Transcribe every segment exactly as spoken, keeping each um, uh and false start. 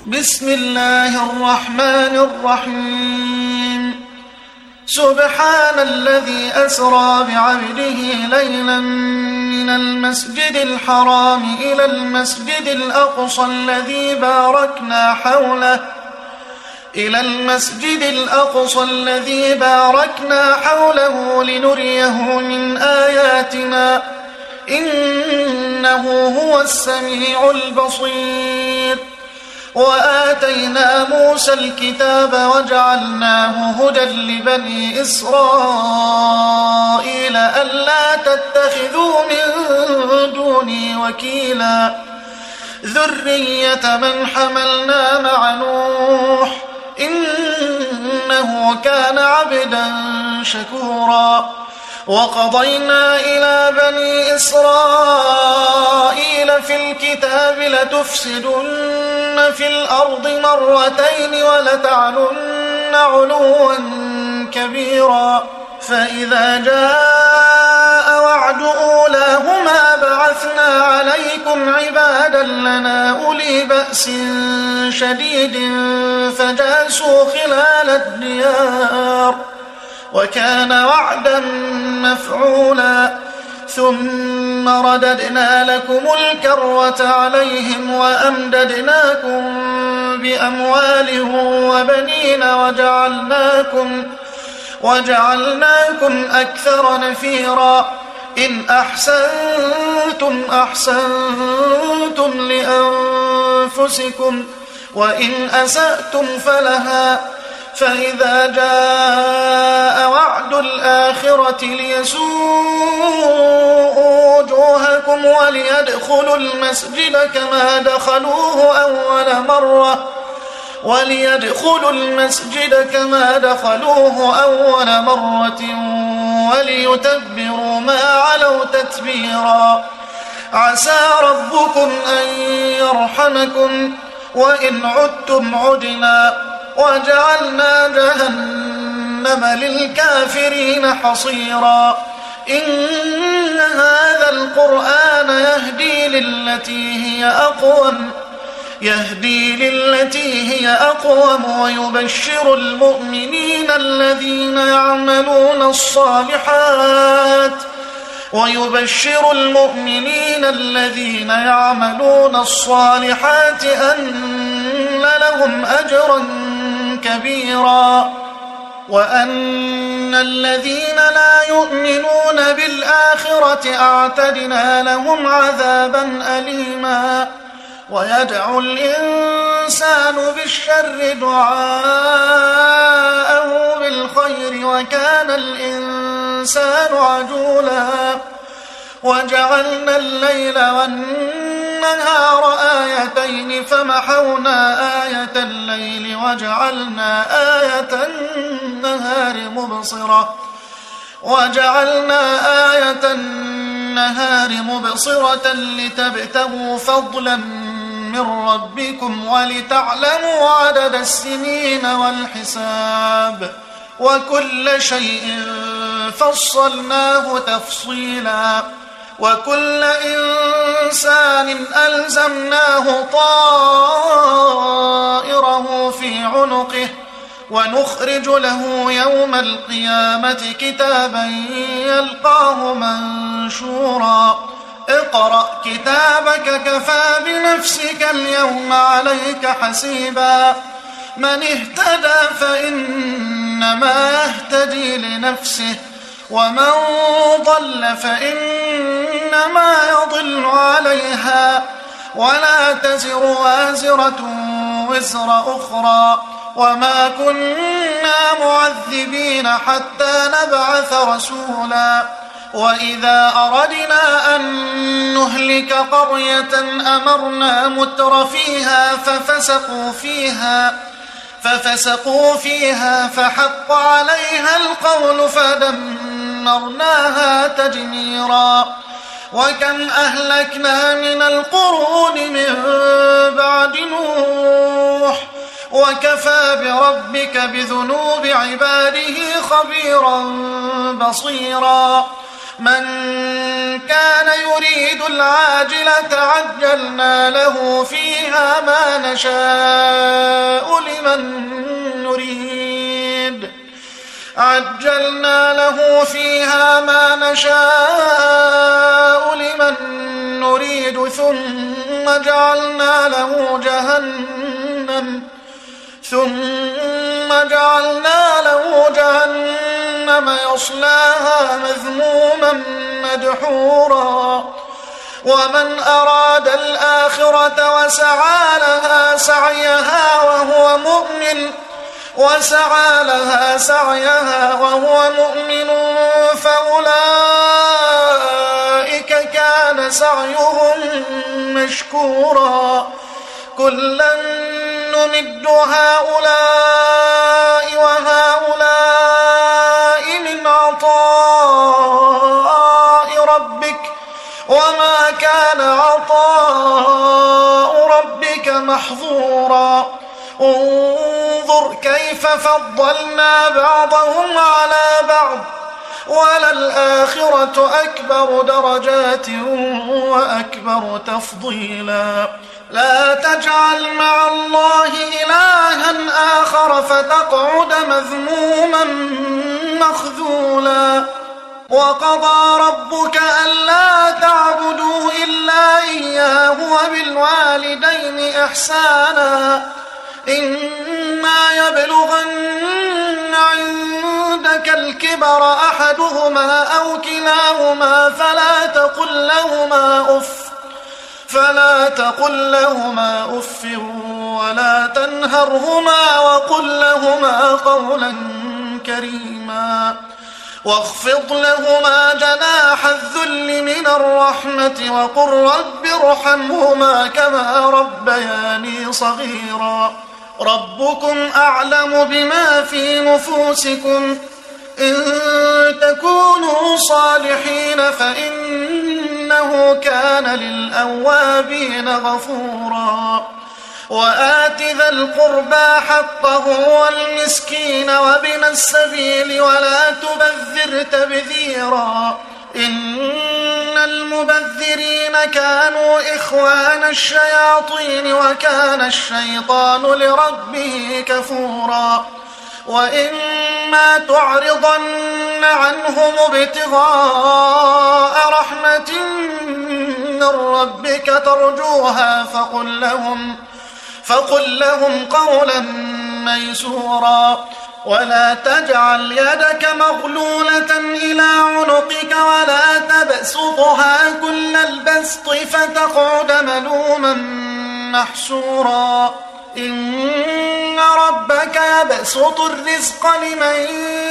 بسم الله الرحمن الرحيم سبحان الذي أسرى بعبده ليلا من المسجد الحرام إلى المسجد الأقصى الذي باركنا حوله إلى المسجد الأقصى الذي باركنا حوله لنريه من آياتنا إنه هو السميع البصير وآتينا موسى الكتاب وجعلناه هدى لبني إسرائيل ألا تتخذوا من دوني وكيلا ذرية من حملنا مع نوح إنه كان عبدا شكورا وقضينا إلى بني إسرائيل في الكتاب لتفسدن في الأرض مرتين ولتعلن علوا كبيرا فإذا جاء وعد أولاهما بعثنا عليكم عبادا لنا أولي بأس شديد فجاسوا خلال الديار وكان وعدا مفعولا ثم رددنا لكم الكرة عليهم وأمددناكم بأموال وبنين وجعلناكم, وجعلناكم أكثر نفيرا إن أحسنتم أحسنتم لأنفسكم وإن أسأتم فلها فإذا جاء وعد الآخرة ليسوءوا وجوهكم وليدخلوا المسجد كما دخلوه أول مرة وليدخلوا المسجد كما دخلوه أول مرة وليتبروا ما علوا تتبيرا عسى ربكم أن يرحمكم وإن عدتم عدنا وجعلنا جهنم للكافرين حصيرا إن هذا القرآن يهدي للتي هي أقوم يهدي للتي هي أقوم ويبشر المؤمنين الذين يعملون الصالحات ويبشر المؤمنين الذين يعملون الصالحات أن لهم أجرا كبيرا وأن الذين لا يؤمنون بالآخرة أعتدنا لهم عذابا أليما ويدعو الإنسان بالشر دعاءه بالخير وكان الإنسان عجولا وجعلنا الليل والنهار آيتين فمحونا آية الليل وجعلنا آية النهار مبصرة وجعلنا آية النهار مبصرة لتبتغوا فضلا من ربكم ولتعلموا عدد السنين والحساب وكل شيء فصلناه تفصيلا وكل إنسان ألزمناه طائره في عنقه ونخرج له يوم القيامة كتابا يلقاه منشورا اقرأ كتابك كفى بنفسك اليوم عليك حسيبا من اهتدى فإنما يهتدي لنفسه ومن ضل فإنما يضل عليها ولا تزر وازرة وزر أخرى وما كنا معذبين حتى نبعث رسولا وإذا أردنا أن نهلك قرية أمرنا متر فيها ففسقوا فيها ففسقوا فيها فحق عليها القول فدمرناها تدميرا وكم أهلكنا من القرون من بعد نوح وكفى بربك بذنوب عباده خبيرا بصيرا من كان يريد العاجلة عجلنا له فيها ما نشاء لمن نريد عجلنا له فيها ما نشاء لمن نريد ثم جعلنا له جهنم ثم جعلنا له جهنم يصلاها مذموما مدحورا ومن أراد الآخرة وسعى لها سعيها وهو مؤمن وسعى لها سعيها وهو مؤمن فأولئك كان سعيهم مشكورا كلا نمد هؤلاء وهؤلاء من عطاء ربك وما كان عطاء ربك محظورا انظر كيف فضلنا بعضهم على بعض وللآخرة أكبر درجات وأكبر تفضيلا لا تجعل مع الله إلها آخر فتقعد مذموما مخذولا وقضى ربك ألا تعبدوا إلا إياه وبالوالدين إحسانا إما يبلغن عندك الكبر أحدهما أو كلاهما فلا تقل لهما أف فلا تقل لهما أف ولا تنهرهما وقل لهما قولا كريما واخفض لهما جناح الذل من الرحمة وقل رب ارحمهما كما ربياني صغيرا ربكم أعلم بما في نفوسكم إن تكونوا صالحين فإنه كان للأوابين غفورا وآت ذا القربى حقه والمسكين وابن السبيل ولا تبذر تبذيرا إن المبذرين كانوا إخوان الشياطين وكان الشيطان لربه كفورا وإما تعرضن عنهم ابتغاء رحمة من ربك ترجوها فقل لهم فقل لهم قولا ميسورا ولا تجعل يدك مغلولة إلى عنقك ولا تبسطها كل البسط فتقعد ملوما محسورا إن ربك يبسط الرزق لمن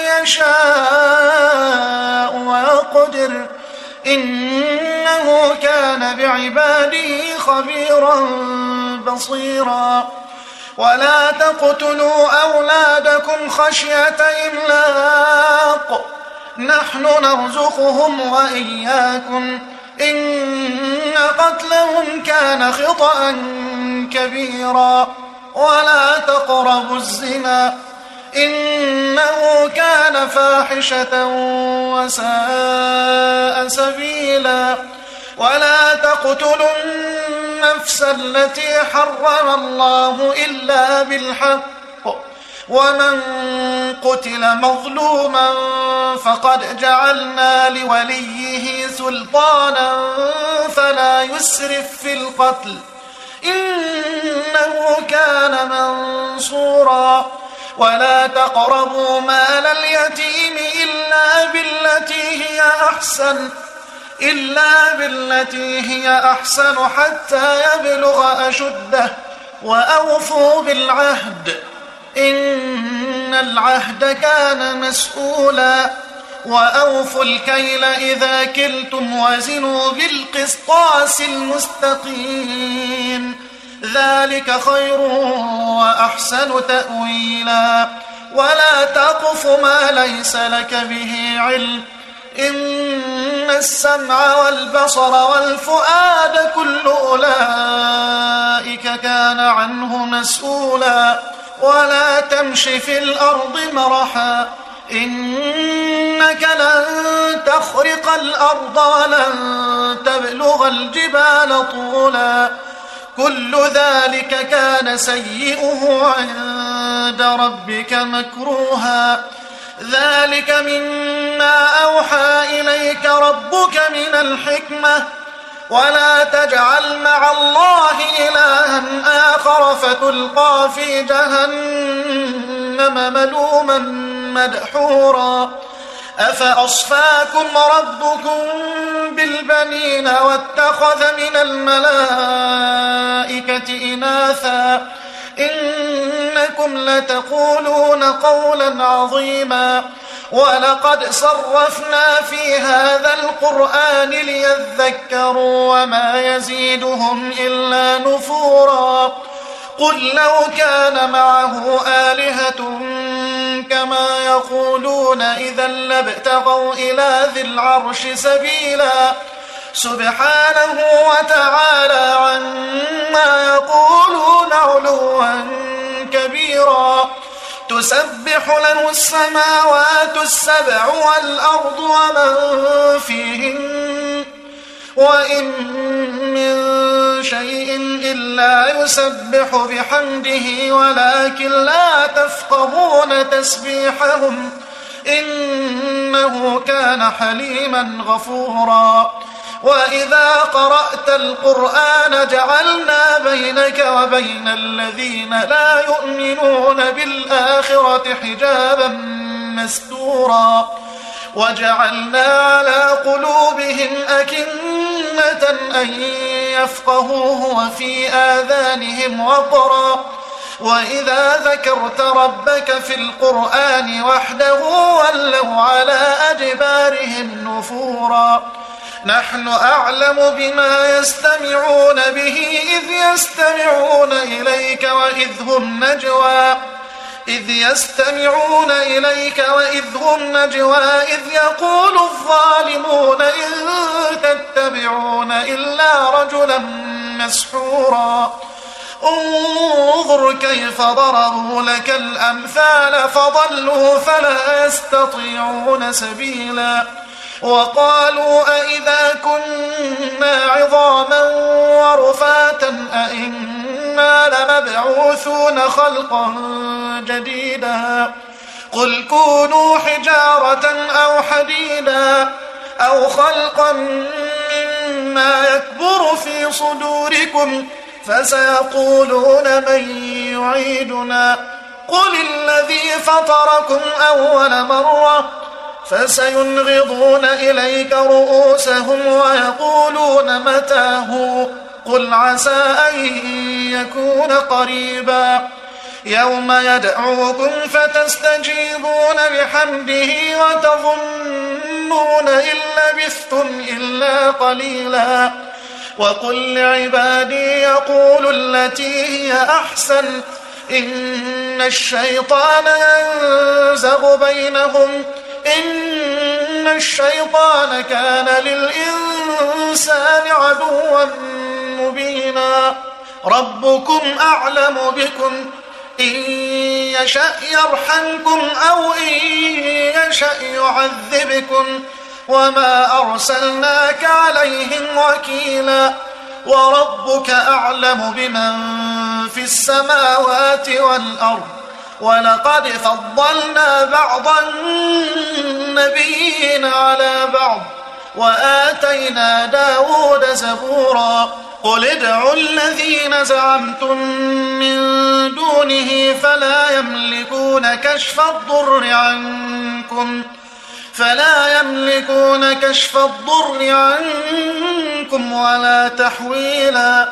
يشاء ويقدر إنه كان بعباده خبيرا بصيرا ولا تقتلوا أولادكم خشية إملاق نحن نرزقهم وإياكم إن قتلهم كان خطأ كبيرا ولا تقربوا الزنا إنه كان فاحشة وساء سبيلا ولا تقتلوا النفس التي حرم الله إلا بالحق ومن قتل مظلوما فقد جعلنا لوليه سلطانا فلا يسرف في القتل إنه كان منصورا ولا تقربوا مال اليتيم إلا بالتي هي أحسن إلا بالتي هي أحسن حتى يبلغ أشده وأوفوا بالعهد إن العهد كان مسؤولا وأوفوا الكيل إذا كلتم وزنوا بالقسطاس المستقيم ذلك خير وأحسن تأويلا ولا تقف ما ليس لك به علم إن السمع والبصر والفؤاد كل أولئك كان عنه مسؤولا ولا تمش في الأرض مرحا إنك لن تخرق الأرض ولن تبلغ الجبال طولا كل ذلك كان سيئه عند ربك مكروها ذلك مما أوحى إليك ربك من الحكمة ولا تجعل مع الله إلها آخر فتلقى في جهنم ملوما مدحورا أفأصفاكم ربكم بالبنين واتخذ من الملائكة إناثا إنكم لتقولون قولا عظيما ولقد صرفنا في هذا القرآن ليذكروا وما يزيدهم إلا نفورا قل لو كان معه آلهة كما يقولون إذا لابتغوا إلى ذي العرش سبيلا سبحانه وتعالى عما يقولون علوا كبيرا تسبح له السماوات السبع والأرض ومن فيهن وإن من شيء إلا يسبح بحمده ولكن لا تفقهون تسبيحهم إنه كان حليما غفورا وإذا قرأت القرآن جعلنا بينك وبين الذين لا يؤمنون بالآخرة حجابا مستورا وجعلنا على قلوبهم أكنة أن يفقهوه وفي آذانهم وقرا وإذا ذكرت ربك في القرآن وحده ولوا على أدبارهم نفورا نحن أعلم بما يستمعون به إذ يستمعون إليك وإذ هم نجوى إذ يستمعون إليك وإذ هم نجوى إذ يقول الظالمون إن تتبعون إلا رجلا مسحورا انظر كيف ضربوا لك الأمثال فضلوا فلا يستطيعون سبيلا وقالوا أئذا كنا عظاما ورفاتا أئنا لمبعوثون خلقا جديدا قل كونوا حجارة أو حديدا أو خلقا مما يكبر في صدوركم فسيقولون من يعيدنا قل الذي فطركم أول مرة فسينغضون إليك رؤوسهم ويقولون متى قل عسى أن يكون قريبا يوم يدعوكم فتستجيبون بحمده وتظنون إن لبثتم إلا قليلا وقل لعبادي يقولوا التي هي أحسن إن الشيطان ينزغ بينهم إن الشيطان كان للإنسان عدوا مبينا ربكم أعلم بكم إن يشأ يرحمكم أو إن يشأ يعذبكم وما أرسلناك عليهم وكيلا وربك أعلم بمن في السماوات والأرض ولقد فضلنا بعض النبيين على بعض وآتينا داود زبورا قل ادعوا الذين زعمتم من دونه فلا يملكون كشف الضر عنكم فلا يملكون كشف الضر عنكم ولا تحويلا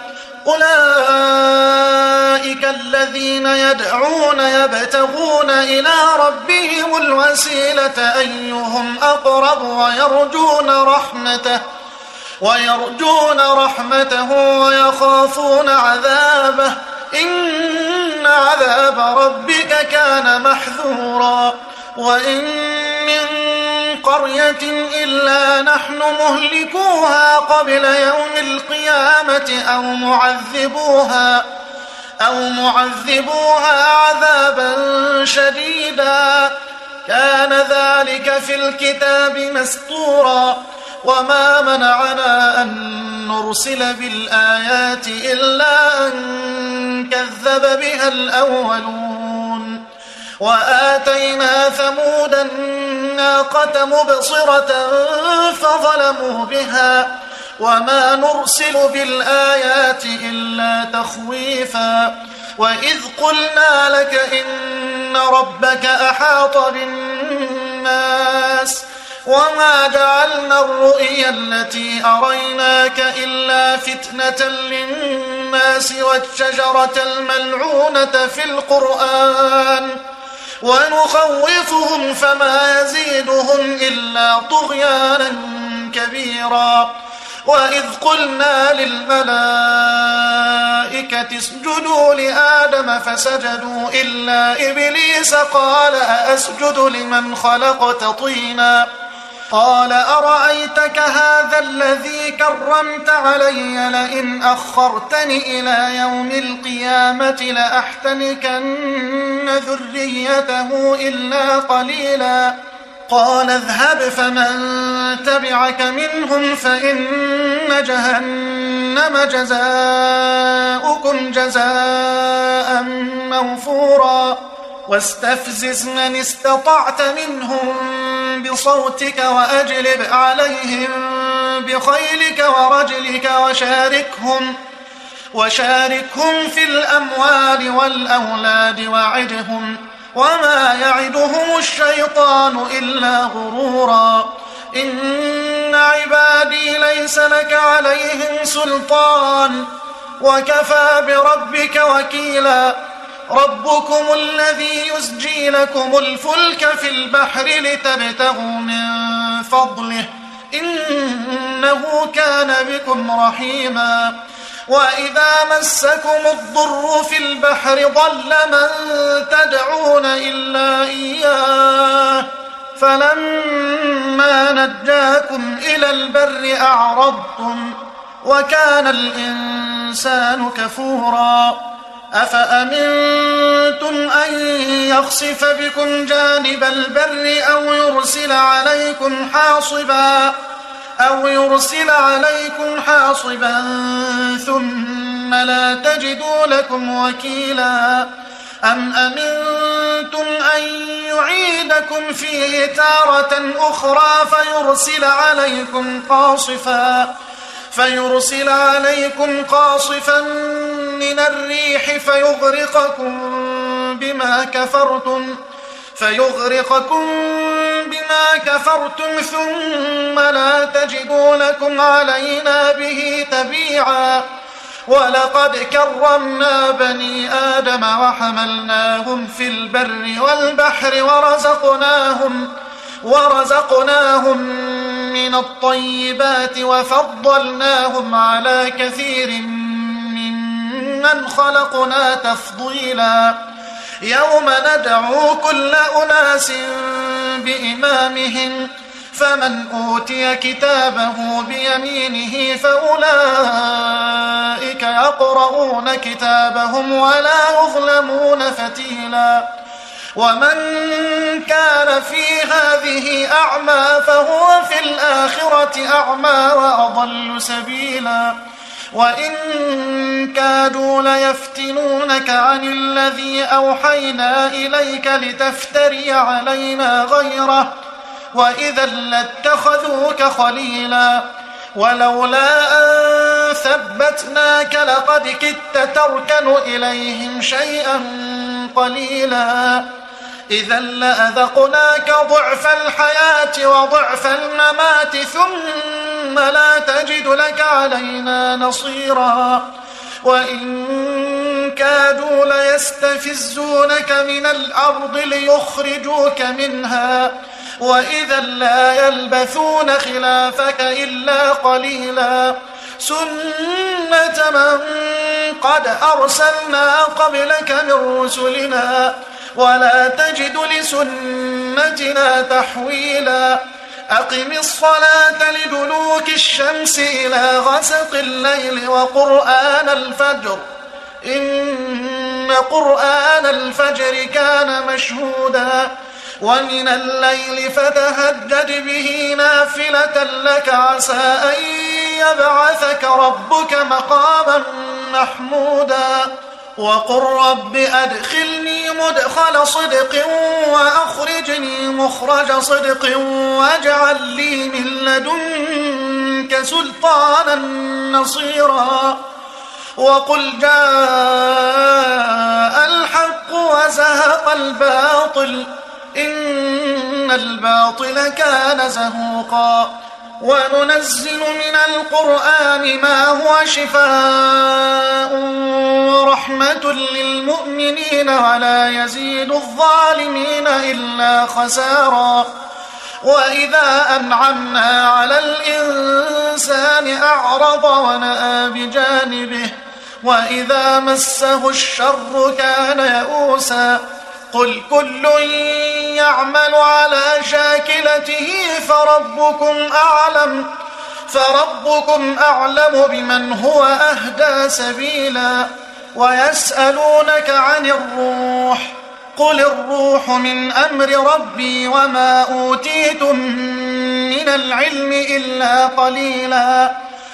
أولئك الذين يدعون يبتغون إلى ربهم الوسيلة أيهم أقرب ويرجون رحمته ويرجون رحمته ويخافون عذابه إن عذاب ربك كان محذورا وإن من قرية إلا نحن مهلكوها قبل يوم القيامة أو معذبوها أو معذبوها عذابا شديدا كان ذلك في الكتاب مسطورا وما منعنا أن نرسل بالآيات إلا أن كذب بها الأولون وآتينا ثمود الناقة مبصرة فظلموا بها وما نرسل بالآيات إلا تخويفا وإذ قلنا لك إن ربك أحاط بالناس وما جعلنا الرؤيا التي أريناك إلا فتنة للناس والشجرة الملعونة في القرآن ونخوفهم فما يزيدهم إلا طغيانا كبيرا وإذ قلنا للملائكة اسجدوا لآدم فسجدوا إلا إبليس قال أأسجد لمن خلقت طينا قال أرأيتك هذا الذي كرمت علي لئن أخرتني إلى يوم القيامة لأحتنكن ذريته إلا قليلا قال اذهب فمن تبعك منهم فإن جهنم جزاؤكم جزاء موفورا واستفزز من استطعت منهم بصوتك وأجلب عليهم بخيلك ورجلك وشاركهم وشاركهم في الأموال والأولاد وعدهم وما يعدهم الشيطان إلا غرورا إن عبادي ليس لك عليهم سلطان وكفى بربك وكيلا ربكم الذي يزجي لكم الفلك في البحر لتبتغوا من فضله إنه كان بكم رحيما وإذا مسكم الضر في البحر ضل من تدعون إلا إياه فلما نجاكم إلى البر أعرضتم وكان الإنسان كفورا أفأمنتم أن يخسف بكم جانب البر أو يرسل عليكم حاصبا أو يرسل عليكم حاصبا ثم لا تجدوا لكم وكيلا أم أمنتم أن يعيدكم فيه تارة أخرى فيرسل عليكم قاصفا فيرسل عليكم قاصفا من الريح فيغرقكم بما كفرتم فيغرقكم بما كفرتم ثم لا تجدوا لكم علينا به تبيعا ولقد كرمنا بني آدم وحملناهم في البر والبحر ورزقناهم ورزقناهم من الطيبات وفضلناهم على كثير ممن خلقنا تفضيلا يوم ندعو كل أناس بإمامهم فمن أوتي كتابه بيمينه فأولئك يقرؤون كتابهم ولا يظلمون فتيلا ومن كان في هذه أعمى فهو في الآخرة أعمى وأضل سبيلا وإن كادوا ليفتنونك عن الذي أوحينا إليك لتفتري علينا غيره وإذا لاتخذوك خليلا ولولا أن ثبتناك لقد كدت تركن إليهم شيئا قليلا إذا لأذقناك ضعف الحياة وضعف الممات ثم لا تجد لك علينا نصيرا وإن كادوا ليستفزونك من الأرض ليخرجوك منها وإذا لا يلبثون خلافك إلا قليلا سنة من قد أرسلنا قبلك من رسلنا ولا تجد لسنتنا تحويلا أقم الصلاة لدلوك الشمس إلى غسق الليل وقرآن الفجر إن قرآن الفجر كان مشهودا ومن الليل فتهجد به نافلة لك عسى أن يبعثك ربك مقاما محمودا وقل رب أدخلني مدخل صدق وأخرجني مخرج صدق واجعل لي من لدنك سلطانا نصيرا وقل جاء الحق وزهق الباطل إن الباطل كان زهوقا وننزل من القرآن ما هو شفاء ورحمة للمؤمنين ولا يزيد الظالمين إلا خسارا وإذا أنعمنا على الإنسان أعرض ونأى بجانبه وإذا مسه الشر كان يئوسا قل كل يعمل على شاكلته فربكم أعلم فربكم أعلم بمن هو أهدى سبيلا ويسألونك عن الروح قل الروح من أمر ربي وما أوتيتم من العلم إلا قليلا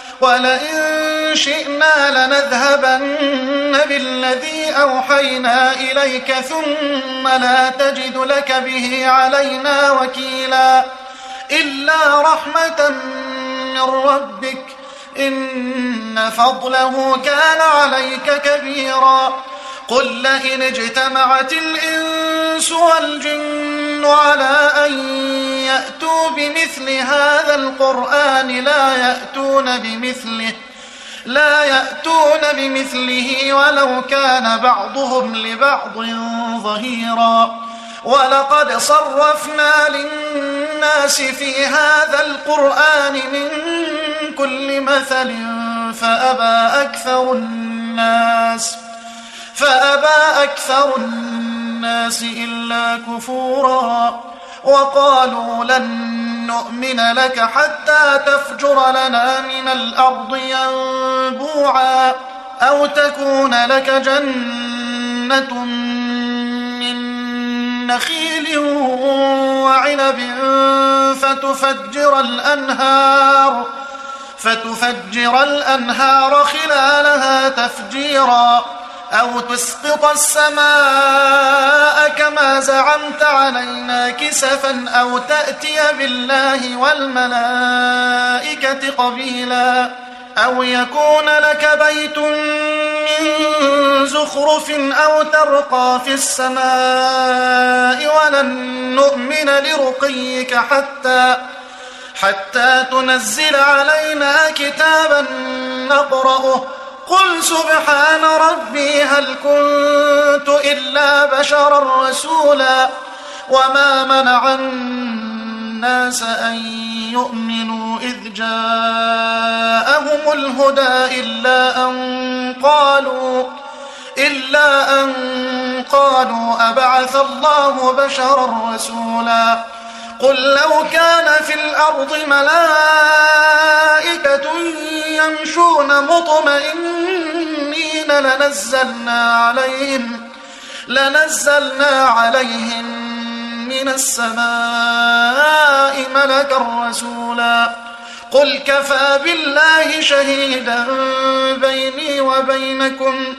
ولئن شئنا لنذهبن بالذي أوحينا إليك ثم لا تجد لك به علينا وكيلا إلا رحمة من ربك إن فضله كان عليك كبيرا قل لئن اجتمعت الإنس والجن على أن يأتوا بمثل هذا القرآن لا يأتون بمثله لا يأتون بمثله ولو كان بعضهم لبعض ظهيرا ولقد صرفنا للناس في هذا القرآن من كل مثل فأبى أكثر الناس فأبى أكثر الناس إلا كفورا وقالوا لن نؤمن لك حتى تفجر لنا من الأرض ينبوعا أو تكون لك جنة من نخيل وعنب فتفجر الأنهار فتفجر الأنهار خلالها تفجيرا أو تسقط السماء كما زعمت علينا كسفا أو تأتي بالله والملائكة قبيلا أو يكون لك بيت من زخرف أو ترقى في السماء ولن نؤمن لرقيك حتى حتى تنزل علينا كتابا نقرأه قل سبحان ربي هل كنت إلا بشرا رسولا وما منع الناس أن يؤمنوا إذ جاءهم الهدى إلا أن قالوا إلا أن قالوا أبعث الله بشرا رسولا قل لو كان في الأرض ملائكة يمشون مطمئنين لنزلنا عليهم لنزلنا عليهم من السماء ملكا رسولا قل كفى بالله شهيدا بيني وبينكم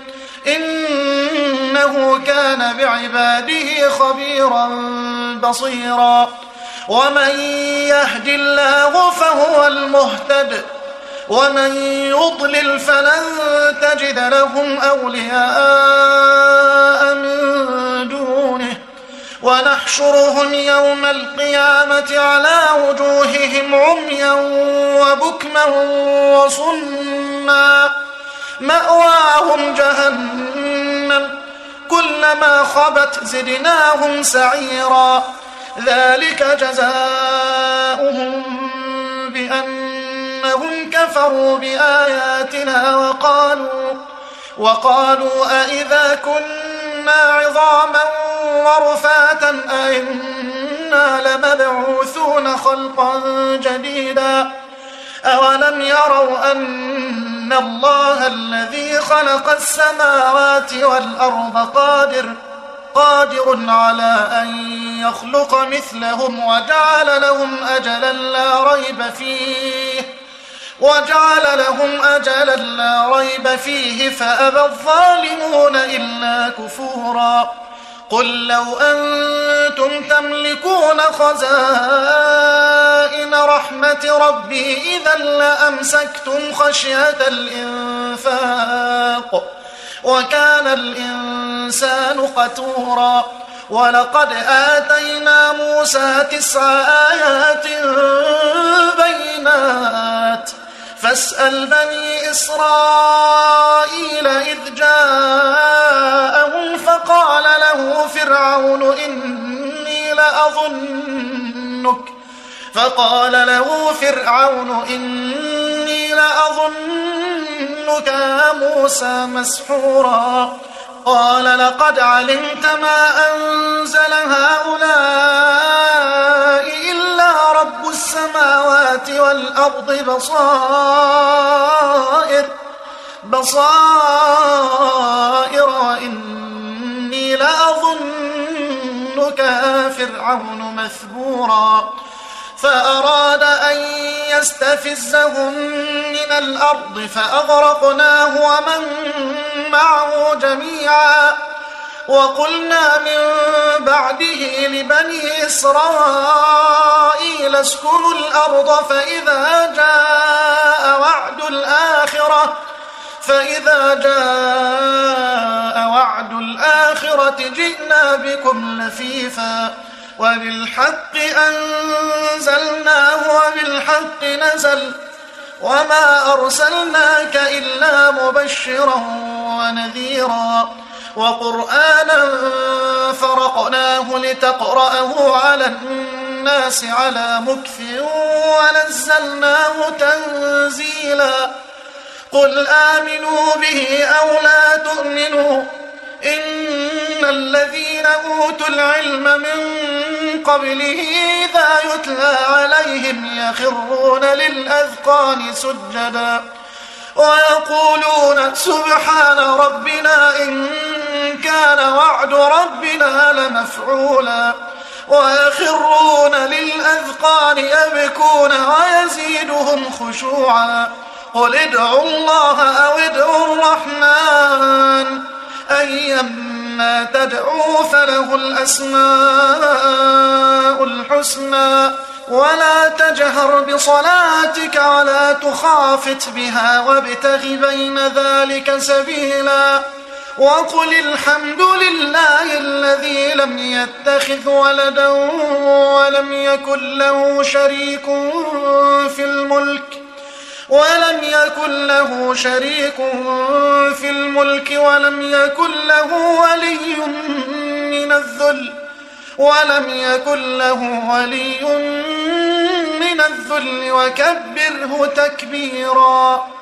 إنه كان بعباده خبيرا بصيرا ومن يهد الله فهو المهتد ومن يضلل فلن تجد لهم أولياء من دونه ونحشرهم يوم القيامة على وجوههم عميا وبكما وصما مأواهم جهنم كلما خبت زدناهم سعيرا ذلك جزاؤهم بأنهم كفروا بآياتنا وقالوا وقالوا أئذا كنا عظاما ورفاتا أئنا لمبعوثون خلقا جديدا أولم يروا أن الله الذي خلق السماوات والأرض قادر قادر على أن يخلق مثلهم وجعل لهم أجلا لا ريب فيه وجعل لهم أجلا لا ريب فيه فأبى الظالمون إلا كفورا قل لو أنتم تملكون خزائن رحمة ربي إذا لأمسكتم خشية الإنفاق وكان الإنسان قتورا ولقد آتينا موسى تسع آيات بينات فاسأل بني إسرائيل إذ جاءهم فقال له فرعون إني لأظنك فقال له فرعون إني لأظنك يا موسى مسحورا قال لقد علمت ما أنزل هؤلاء إلا رب السماوات والأرض بصائر بصائر وإني لأظنك يا فرعون مثبورا فأراد أن يستفزهم من الأرض فأغرقناه ومن معه جميعا وقلنا من بعده لبني إسرائيل اسكنوا الأرض فإذا جاء وعد الآخرة فإذا جاء وعد الآخرة جئنا بكم لفيفا وبالحق أنزلناه وبالحق نزل وما أرسلناك إلا مبشرا ونذيرا وقرآنا فرقناه لتقرأه على الناس على مكث ونزلناه تنزيلا قل آمنوا به أو لا تؤمنوا إن الذين أوتوا العلم من قبله إذا يتلى عليهم يخرون للأذقان سجدا ويقولون سبحان ربنا إن كان وعد ربنا لمفعولا ويخرون للأذقان يبكون ويزيدهم خشوعا قل ادعوا الله أو ادعوا الرحمن أيما تدعوا فله الأسماء الحسنى ولا تجهر بصلاتك ولا تخافت بها وابتغ بين ذلك سبيلا وقل الحمد لله الذي لم يتخذ ولدا ولم يكن له شريك في الملك ولم يكن له شريك في الملك ولم يكن له ولي من الذل ولم يكن له ولي من الذل وكبره تكبيرا.